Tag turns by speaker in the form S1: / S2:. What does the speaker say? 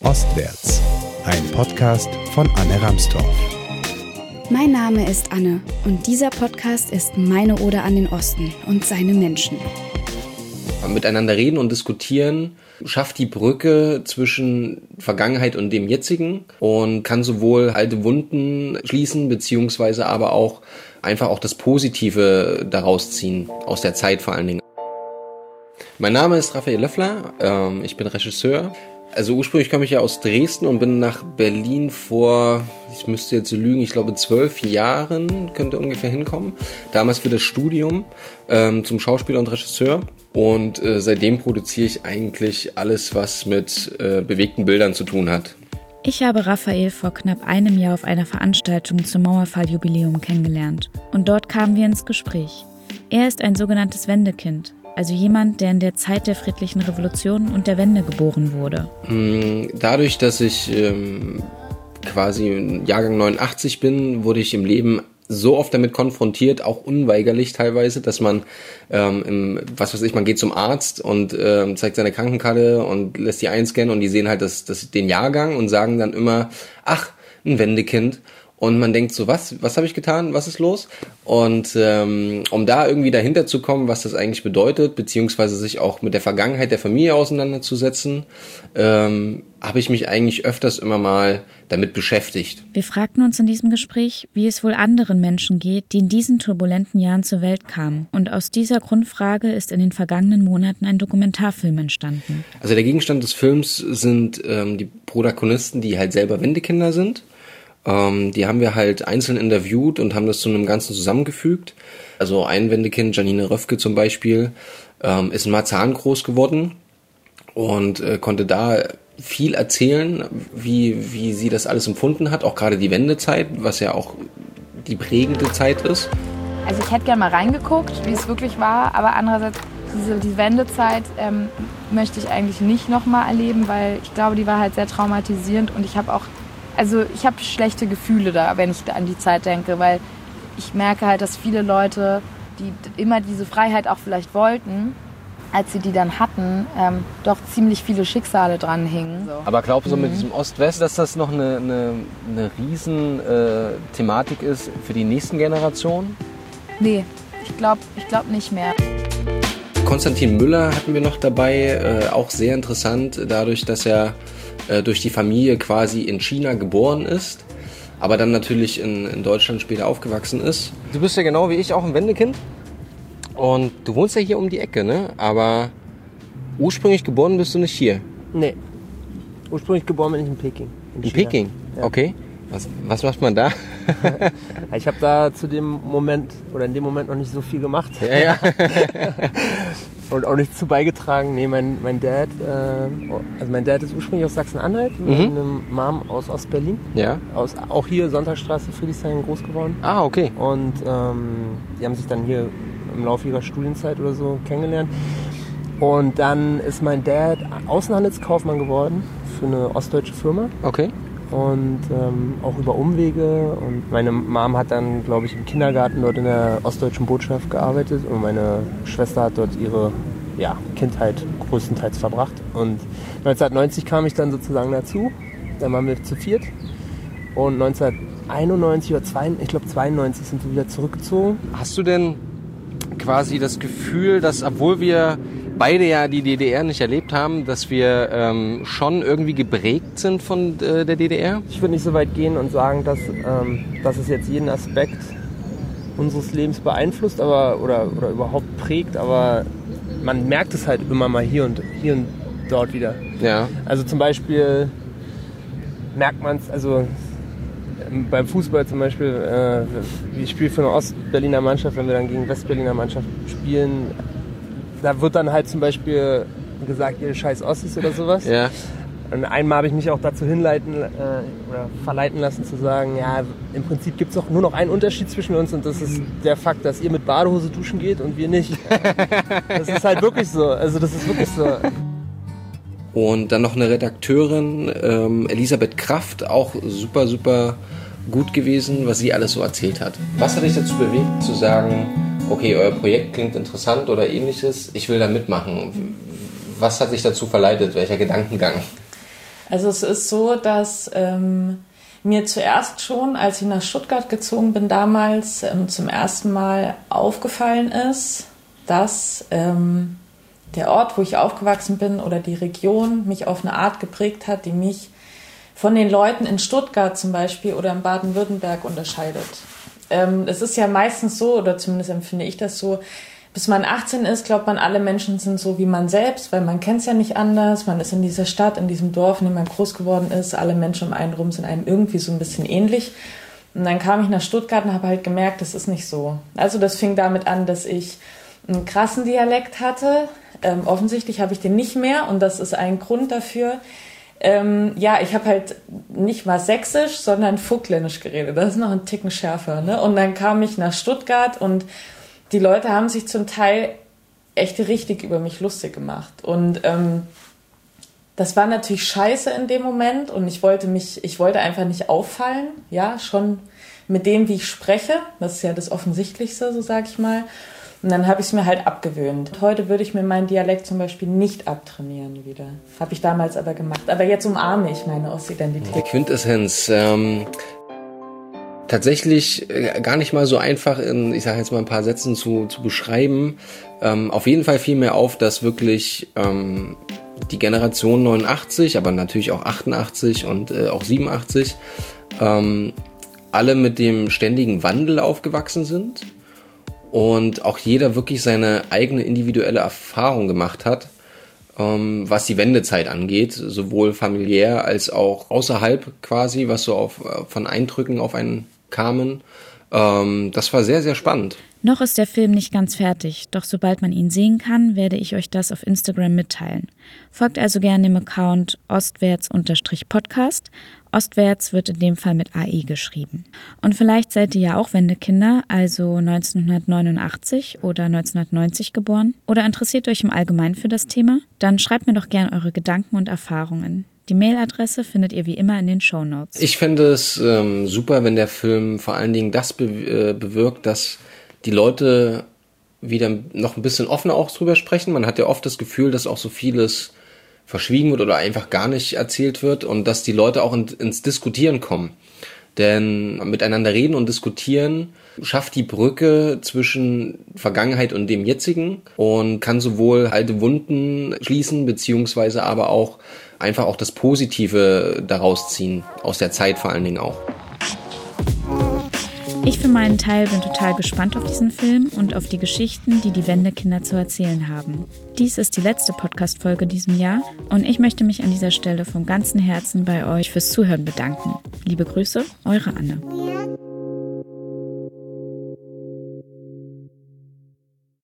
S1: Ostwärts, ein Podcast von Anne Ramstorff.
S2: Mein Name ist Anne und dieser Podcast ist meine Ode an den Osten und seine Menschen.
S3: Miteinander reden und diskutieren schafft die Brücke zwischen Vergangenheit und dem Jetzigen und kann sowohl alte Wunden schließen, beziehungsweise aber auch einfach auch das Positive daraus ziehen, aus der Zeit vor allen Dingen. Mein Name ist Raphael Löffler, ich bin Regisseur. Also ursprünglich komme ich ja aus Dresden und bin nach Berlin vor, ich müsste jetzt lügen, ich glaube 12 Jahren könnte ungefähr hinkommen. Damals für das Studium zum Schauspieler und Regisseur. Und seitdem produziere ich eigentlich alles, was mit bewegten Bildern zu tun hat.
S4: Ich habe Raphael vor knapp einem Jahr auf einer Veranstaltung zum Mauerfalljubiläum kennengelernt. Und dort kamen wir ins Gespräch. Er ist ein sogenanntes Wendekind. Also jemand, der in der Zeit der friedlichen Revolution und der Wende geboren wurde.
S3: Dadurch, dass ich quasi Jahrgang 89 bin, wurde ich im Leben so oft damit konfrontiert, auch unweigerlich teilweise, dass man, man geht zum Arzt und zeigt seine Krankenkarte und lässt die einscannen und die sehen halt den Jahrgang und sagen dann immer, ach, ein Wendekind. Und man denkt so, was habe ich getan, was ist los? Und um da irgendwie dahinter zu kommen, was das eigentlich bedeutet, beziehungsweise sich auch mit der Vergangenheit der Familie auseinanderzusetzen, habe ich mich eigentlich öfters immer mal damit beschäftigt.
S4: Wir fragten uns in diesem Gespräch, wie es wohl anderen Menschen geht, die in diesen turbulenten Jahren zur Welt kamen. Und aus dieser Grundfrage ist in den vergangenen Monaten ein Dokumentarfilm entstanden.
S3: Also der Gegenstand des Films sind die Protagonisten, die halt selber Wendekinder sind. Die haben wir halt einzeln interviewt und haben das zu einem Ganzen zusammengefügt. Also ein Wendekind, Janine Röffke zum Beispiel, ist in Marzahn groß geworden und konnte da viel erzählen, wie sie das alles empfunden hat, auch gerade die Wendezeit, was ja auch die prägende Zeit ist.
S5: Also ich hätte gerne mal reingeguckt, wie es wirklich war, aber andererseits die Wendezeit möchte ich eigentlich nicht nochmal erleben, weil ich glaube, die war halt sehr traumatisierend und ich habe schlechte Gefühle da, wenn ich an die Zeit denke, weil ich merke halt, dass viele Leute, die immer diese Freiheit auch vielleicht wollten, als sie die dann hatten, doch ziemlich viele Schicksale dran hingen. So.
S3: Aber glaubst du mit diesem Ost-West, dass das noch eine riesen Thematik ist für die nächsten Generationen?
S5: Nee, ich glaube nicht mehr.
S3: Konstantin Müller hatten wir noch dabei, auch sehr interessant, dadurch, dass er durch die Familie quasi in China geboren ist, aber dann natürlich in Deutschland später aufgewachsen ist. Du bist ja genau wie ich auch ein Wendekind und du wohnst ja hier um die Ecke, ne? Aber ursprünglich geboren bist du nicht hier?
S6: Nee, ursprünglich geboren bin ich in Peking.
S3: In Peking? Ja. Okay. Was macht man da?
S6: Ich habe da in dem Moment noch nicht so viel gemacht.
S3: Ja.
S6: Und auch nicht zu beigetragen. Nee, mein Dad ist ursprünglich aus Sachsen-Anhalt, meine Mom aus Ostberlin.
S3: Ja.
S6: Auch hier Sonntagsstraße, Friedrichshain groß geworden.
S3: Ah, okay.
S6: Und die haben sich dann hier im Laufe ihrer Studienzeit oder so kennengelernt. Und dann ist mein Dad Außenhandelskaufmann geworden für eine ostdeutsche Firma.
S3: Okay.
S6: Und auch über Umwege. Und meine Mom hat dann, glaube ich, im Kindergarten dort in der ostdeutschen Botschaft gearbeitet. Und meine Schwester hat dort ihre Kindheit größtenteils verbracht. Und 1990 kam ich dann sozusagen dazu. Dann waren wir zu viert. Und 1991 oder 92 sind wir wieder zurückgezogen.
S3: Hast du denn quasi das Gefühl, dass, obwohl wir beide ja die DDR nicht erlebt haben, dass wir schon irgendwie geprägt sind von der DDR?
S6: Ich würde nicht so weit gehen und sagen, dass es jetzt jeden Aspekt unseres Lebens beeinflusst, oder überhaupt prägt, aber man merkt es halt immer mal hier und dort wieder.
S3: Ja.
S6: Also zum Beispiel merkt man es, also beim Fußball zum Beispiel, ich spiele für eine Ostberliner Mannschaft, wenn wir dann gegen Westberliner Mannschaft spielen, da wird dann halt zum Beispiel gesagt, ihr scheiß Ossis oder sowas.
S3: Ja.
S6: Und einmal habe ich mich auch dazu verleiten lassen zu sagen, ja, im Prinzip gibt es doch nur noch einen Unterschied zwischen uns und das ist der Fakt, dass ihr mit Badehose duschen geht und wir nicht. Das ist halt wirklich so. Also das ist wirklich so.
S3: Und dann noch eine Redakteurin, Elisabeth Kraft, auch super, super gut gewesen, was sie alles so erzählt hat. Was hat dich dazu bewegt, zu sagen, okay, euer Projekt klingt interessant oder ähnliches, ich will da mitmachen? Was hat dich dazu verleitet? Welcher Gedankengang?
S7: Also es ist so, dass mir zuerst schon, als ich nach Stuttgart gezogen bin, damals zum ersten Mal aufgefallen ist, dass der Ort, wo ich aufgewachsen bin oder die Region mich auf eine Art geprägt hat, die mich von den Leuten in Stuttgart zum Beispiel oder in Baden-Württemberg unterscheidet. Es ist ja meistens so, oder zumindest empfinde ich das so, bis man 18 ist, glaubt man, alle Menschen sind so wie man selbst, weil man kennt es ja nicht anders. Man ist in dieser Stadt, in diesem Dorf, in dem man groß geworden ist. Alle Menschen um einen rum sind einem irgendwie so ein bisschen ähnlich. Und dann kam ich nach Stuttgart und habe halt gemerkt, das ist nicht so. Also das fing damit an, dass ich einen krassen Dialekt hatte. Offensichtlich habe ich den nicht mehr und das ist ein Grund dafür. Ich habe halt nicht mal Sächsisch, sondern Vogtländisch geredet. Das ist noch ein Ticken schärfer, ne? Und dann kam ich nach Stuttgart und die Leute haben sich zum Teil echt richtig über mich lustig gemacht. Und das war natürlich scheiße in dem Moment und ich wollte einfach nicht auffallen, ja, schon mit dem, wie ich spreche. Das ist ja das Offensichtlichste, so sag ich mal. Und dann habe ich es mir halt abgewöhnt. Heute würde ich mir meinen Dialekt zum Beispiel nicht abtrainieren wieder. Habe ich damals aber gemacht. Aber jetzt umarme ich meine Ostidentität.
S3: Der Quintessenz, tatsächlich gar nicht mal so einfach in, ich sage jetzt mal ein paar Sätzen zu beschreiben. Auf jeden Fall fiel mir auf, dass wirklich die Generation 89, aber natürlich auch 88 und auch 87, alle mit dem ständigen Wandel aufgewachsen sind. Und auch jeder wirklich seine eigene individuelle Erfahrung gemacht hat, was die Wendezeit angeht, sowohl familiär als auch außerhalb quasi, was so von Eindrücken auf einen kamen. Das war sehr, sehr spannend.
S4: Noch ist der Film nicht ganz fertig, doch sobald man ihn sehen kann, werde ich euch das auf Instagram mitteilen. Folgt also gerne dem Account ostwärts_podcast. Ostwärts wird in dem Fall mit AI geschrieben. Und vielleicht seid ihr ja auch Wendekinder, also 1989 oder 1990 geboren, oder interessiert euch im Allgemeinen für das Thema? Dann schreibt mir doch gerne eure Gedanken und Erfahrungen. Die Mailadresse findet ihr wie immer in den Shownotes.
S3: Ich fände es super, wenn der Film vor allen Dingen das bewirkt, dass die Leute wieder noch ein bisschen offener auch drüber sprechen. Man hat ja oft das Gefühl, dass auch so vieles verschwiegen wird oder einfach gar nicht erzählt wird und dass die Leute auch ins Diskutieren kommen. Denn miteinander reden und diskutieren schafft die Brücke zwischen Vergangenheit und dem Jetzigen und kann sowohl alte Wunden schließen, beziehungsweise aber auch einfach auch das Positive daraus ziehen, aus der Zeit vor allen Dingen auch.
S4: Ich für meinen Teil bin total gespannt auf diesen Film und auf die Geschichten, die die Wendekinder zu erzählen haben. Dies ist die letzte Podcast-Folge diesem Jahr und ich möchte mich an dieser Stelle vom ganzen Herzen bei euch fürs Zuhören bedanken. Liebe Grüße, eure Anne.